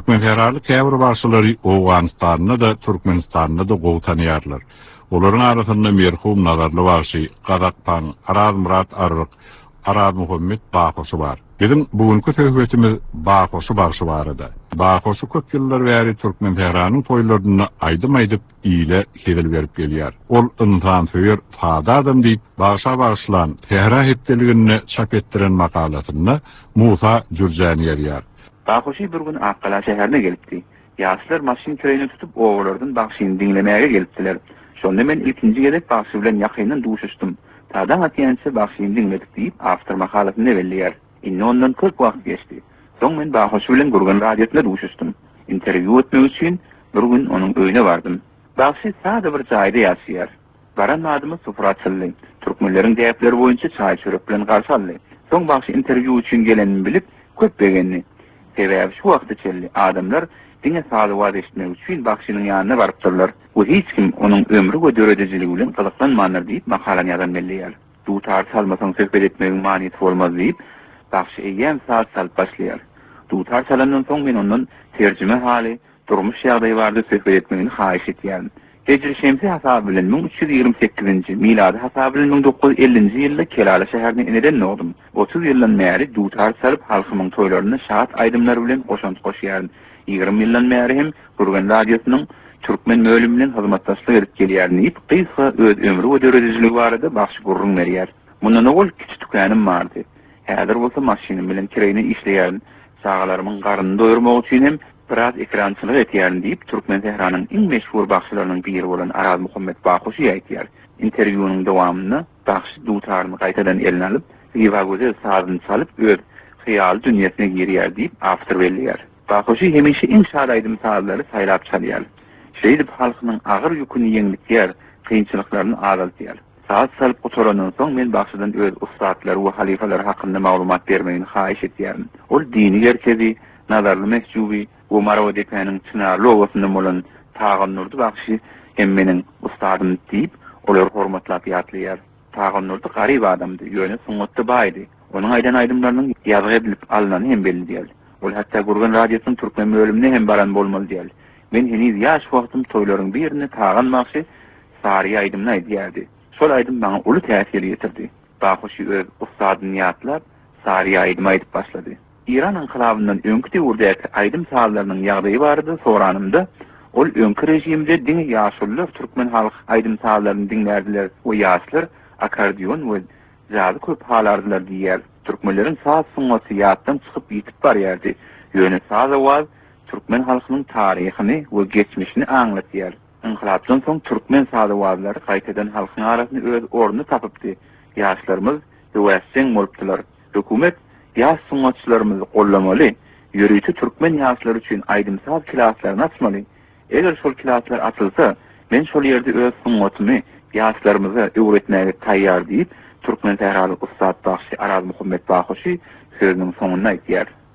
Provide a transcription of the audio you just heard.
Türkmen herarly käbir başlary Owganistanyna da Türkmenistanyna da gowy tanýarlar. Olaryň arasynda merhum Nazarly başy, Gazakpan, Araz Murat Arryk, Araz Muhammed Bahoşy bar. Bizim bugünkü söhbetimiz Bahoşy barşybarada. Bahoşy köp ýyllar bäri Türkmen heranyň toýlaryna aýdym-aýdyp ýyle hedil berip gelýär. Ol insan söýür, sada adam diýip başa başlan Tehra hepdeligini çap etdiren makalatyny Musa Jurjani ýerýär. Bahoşy bir gün Akkala şäherine gelipdi. Ýaşlar maşyn türeýini tutup owalardan bagşyny dinlemäge gelipdiler. Şonda men ilkinji gelip bagşy bilen ýakyndan duşuşdum. Tadan atýança bagşyny dinledik diýip after makalatyny belliýär. Inni ondan 40 wagt geçdi. Soň men Bahoşy bilen Gurgan radiosyna duşuşdum. Interwiu etmek üçin bir gün onuň öýüne bardym. Bagşy sada bir jaýda ýaşaýar. Baran adymy Sufratçyly. Türkmenleriň däpleri boýunça çaý çörek bilen garşy aldy. Soň bagşy interwiu üçin gelenini bilip köp begenni. Sebäbi şu wagtda çelli adamlar diňe saly wad etmek üçin bagşynyň ýanyna barypdyrlar. O hiç kim onuň ömrü we döredejiligi bilen gylyklanmandyr diýip makalany ýazan belliýär. Dutar salmasaň söhbet etmegiň manyty bolmaz diýip bagşy eýen saat salyp başlaýar. Dutar salandan soň men ondan terjime hali, durmuş ýagdaý bardy söhbet etmegini haýyş etýärdim. Hejri şemsi hasaby bilen 1328-nji milady hasaby bilen 1950-nji ýylda Kelala şäherine ineden oldum. 30 ýyldan bäri dutar salyp halkymyň toýlaryna şahat aýdymlar bilen goşanty goşýarym. 20 ýyldan bäri hem Gurgan radiosynyň Türkmen bölümü bilen hyzmatdaşlyk edip gelýärmi diýip gysga öz ömrü we döredejiligi barada bagşy gurrun berýär. Mundan ol kiçik dükanyň bardy. Häzir bolsa maşynym bilen kireýine işleýärdim. Sagalarynyň garyny doýurmak üçin hem biraz ekrançylyk etýärdim diýip Türkmen Tehranyň iň meşhur bagşylarynyň biri bolan Araz Muhammed Bahoşy aýtýar. Interwiunyň dowamyny bagşy dutaryny gaýtadan eline alyp, ýywa gözel sazyny çalyp öz hyýal dünýäsine girýär diýip after belliýär. Bahoşy hemişe iň şad aýdym sazlary saýlap çalýar. Şeýdip halkynyň agyr ýüküni ýeňlikler, kynçylyklaryny azaltýar. Saat salyp oturandan soň men bagşydan öz ustadlary we halifalar hakynda maglumat bermegini haýyş etýärdim. Ol dini gerkezi, nazarly mehjubi we Marwa dekanyň çynarly owasyny bolan Tagan Nurdy bagşy hem meniň ustadym diýip olar hormatlap ýatlaýar. Tagan Nurdy garyp adamdy, ýöne suňatda baýdy. Onuň aýdan aýdymlarynyň ýazgy edilip alnany hem belli diýil. Ol hatda Gurgan radiosynyň Türkmen bölümine hem baran bolmaly diýil. Men heniz ýaş wagtym toýlaryň birini tagan maksy sary aýdymna aýdýardy. Şol aýdym baňa uly täsir ýetirdi. Bahoşy öz ustadyny ýatlap sary aýdym aýdyp başlady. İran inqilabından öňkü döwürdäki aýdym sallarynyň ýagdaýy bardy soranymda ol öňkü rejimde diňe ýaşullar türkmen halk aýdym sallaryny dinlerdiler. O ýaşlar akordeon we jazz köp halardylar diýär. Türkmenleriň saz suňaty ýatdan çykyp ýitip barýardy. Ýöne saz awaz Türkmen halkynyň taryhyny we geçmişini aňlatýar. İnqilabdan soň Türkmen saz awazlary gaýtadan halkyň arasynda öz ornuny tapypdy. Ýaşlarymyz ýöwässeň bolupdylar. Hökümet ýaş suňatçylarymyzy gollamaly, ýörüýçi Türkmen ýaşlary üçin aýdym saz klaslaryny açmaly. Eger şol klaslar açylsa, men şol ýerde öz suňatymy ýaşlarymyza öwretmäge taýýar diýip Türkmen Tehraly ustad bagşy Araz Muhammed Bahoşy sözüniň soňuna aýtýar.